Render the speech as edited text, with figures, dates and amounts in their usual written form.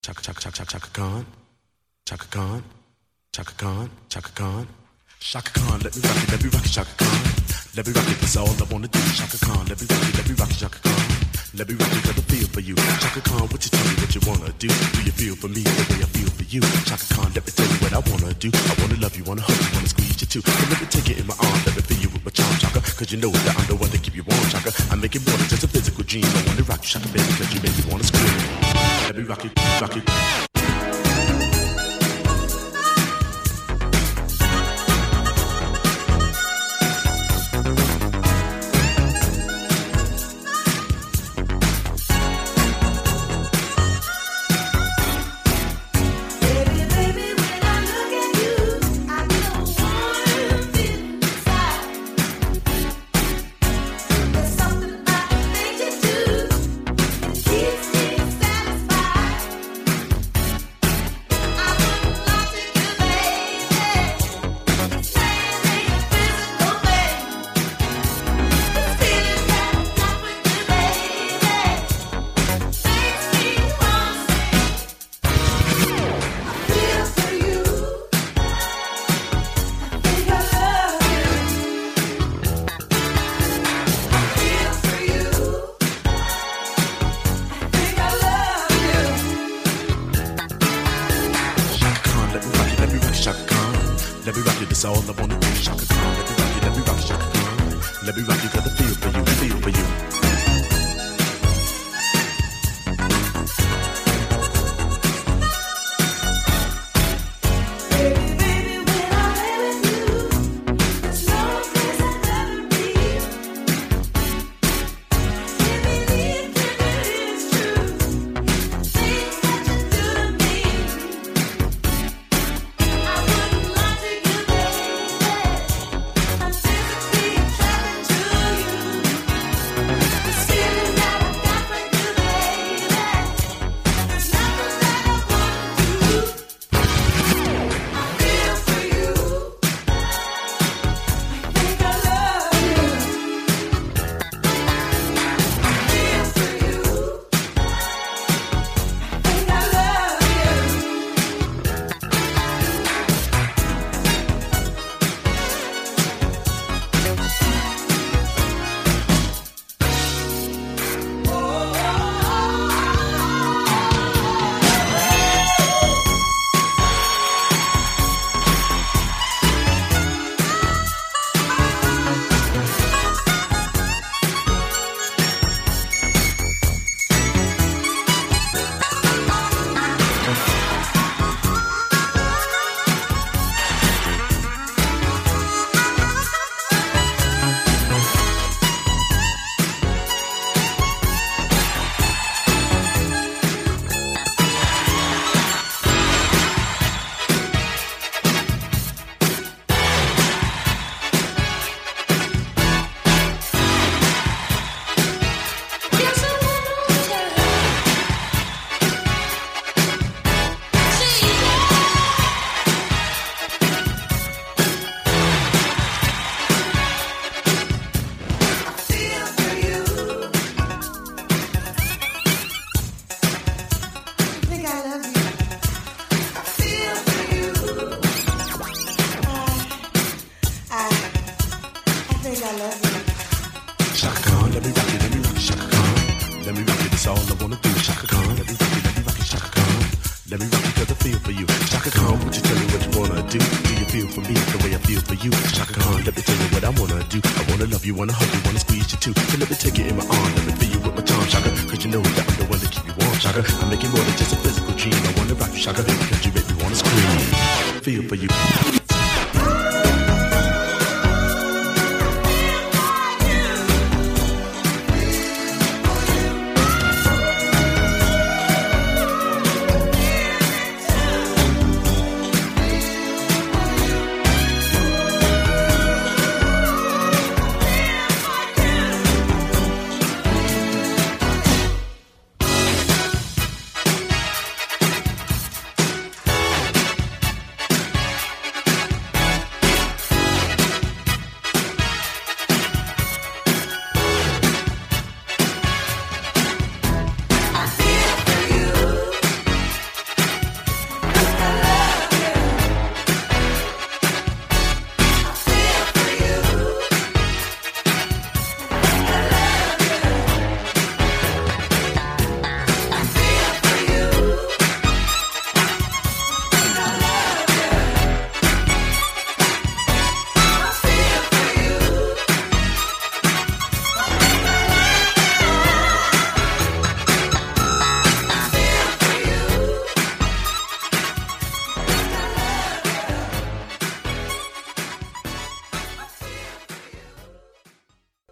Chaka Chaka Chaka Chaka Khan, Chaka Khan, Chaka Khan, Chaka Khan, Chaka Khan. Let me rock it, Chaka Khan. Let me rock it, that's all I wanna do. Chaka Khan, let me rock it, Chaka Khan. Let me rock it, got a feel for you. Chaka Khan, what you tell me what you wanna do? Do you feel for me the way I feel for you? Chaka Khan, let me tell you what I wanna do. I wanna love you, wanna hug you, wanna squeeze you too. And let me take it in my arms, let me feel you with my charm, Chaka. Cause you know that I'm the one to keep you warm, Chaka. I make it more than just a physical dream. I wanna rock you, Chaka, baby, cause you make me wanna scream. Let me rock it, rock it. Let me rock it, that's all I wanna do. Chaka Khan, let me rock it, Chaka Khan. Let me rock it, got a feel for you, feel for you. Chaka Khan, let me rock it, Chaka Khan. Let me rock it, that's all I wanna do. Chaka Khan, let me rock it, Chaka Khan. Let me rock it, cause I feel for you. Chaka Khan, would you tell me what you wanna do? Do you feel for me the way I feel for you? Chaka Khan, let me tell you what I wanna do. I wanna love you, wanna hug you, wanna squeeze you too. So let me take it in my arm, let me feel you with my charm, Chaka. Cause you know that I'm the one to keep you warm, Chaka. I make it more than just a physical dream. I wanna rock you, Chaka, cause you make me wanna scream. Feel for you.